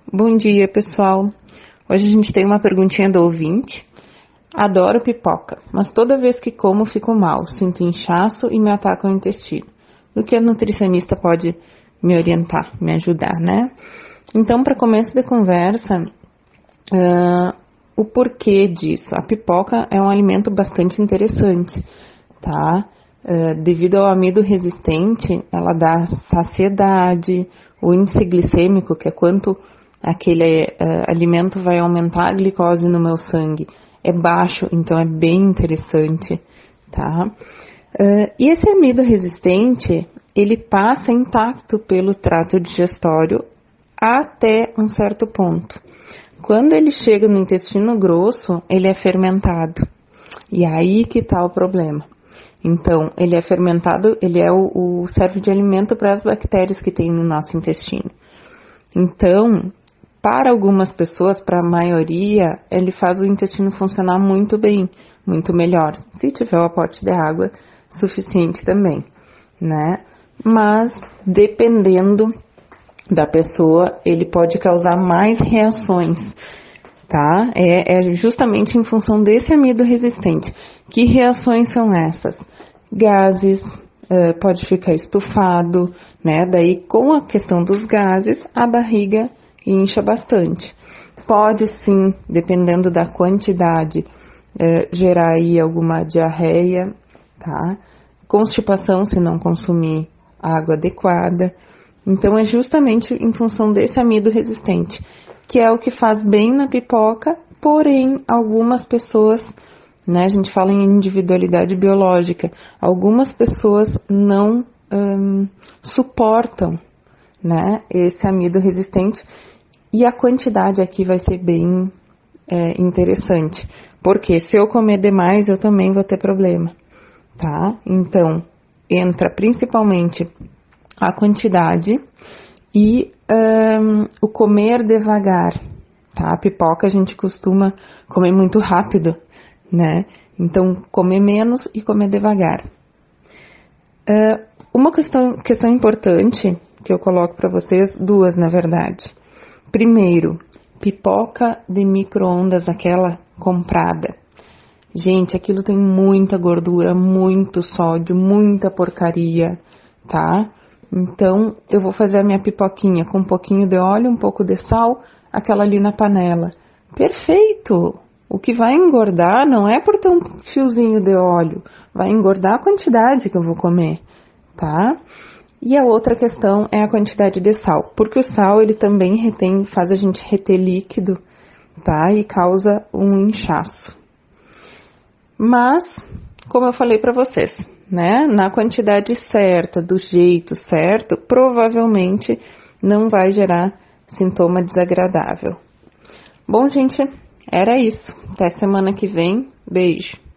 Bom dia, pessoal. Hoje a gente tem uma perguntinha do ouvinte. Adoro pipoca, mas toda vez que como fico mal, sinto inchaço e me ataca o intestino. O que a nutricionista pode me orientar, me ajudar, né? Então, para começo de conversa, o porquê disso? A pipoca é um alimento bastante interessante, tá? Devido ao amido resistente, ela dá saciedade, o índice glicêmico, que é quanto aquele alimento vai aumentar a glicose no meu sangue, é baixo, então é bem interessante, tá? E esse amido resistente, ele passa intacto pelo trato digestório até um certo ponto. Quando ele chega no intestino grosso, ele é fermentado. E aí que está o problema. Então, ele é fermentado, ele serve de alimento para as bactérias que tem no nosso intestino. Então, para algumas pessoas, para a maioria, ele faz o intestino funcionar muito bem, muito melhor, se tiver o aporte de água suficiente também, né? Mas, dependendo da pessoa, ele pode causar mais reações, tá? É justamente em função desse amido resistente. Que reações são essas? Gases, pode ficar estufado, né? Daí, com a questão dos gases, a barriga incha bastante. Pode sim, dependendo da quantidade, gerar aí alguma diarreia, tá? Constipação se não consumir água adequada. Então, é justamente em função desse amido resistente, que é o que faz bem na pipoca, porém, algumas pessoas, né, a gente fala em individualidade biológica, algumas pessoas não suportam, né, esse amido resistente, e a quantidade aqui vai ser bem interessante, porque se eu comer demais, eu também vou ter problema, tá? Então, entra principalmente a quantidade e o comer devagar, tá? A pipoca a gente costuma comer muito rápido, né? Então, comer menos e comer devagar. Uma questão importante que eu coloco para vocês, duas na verdade. Primeiro, pipoca de micro-ondas, aquela comprada. Gente, aquilo tem muita gordura, muito sódio, muita porcaria, tá? Então, eu vou fazer a minha pipoquinha com um pouquinho de óleo, um pouco de sal, aquela ali na panela. Perfeito! O que vai engordar não é por ter um fiozinho de óleo, vai engordar a quantidade que eu vou comer, tá? E a outra questão é a quantidade de sal, porque o sal ele também faz a gente reter líquido, tá? E causa um inchaço. Mas, como eu falei para vocês, né? Na quantidade certa, do jeito certo, provavelmente não vai gerar sintoma desagradável. Bom, gente, era isso. Até semana que vem. Beijo.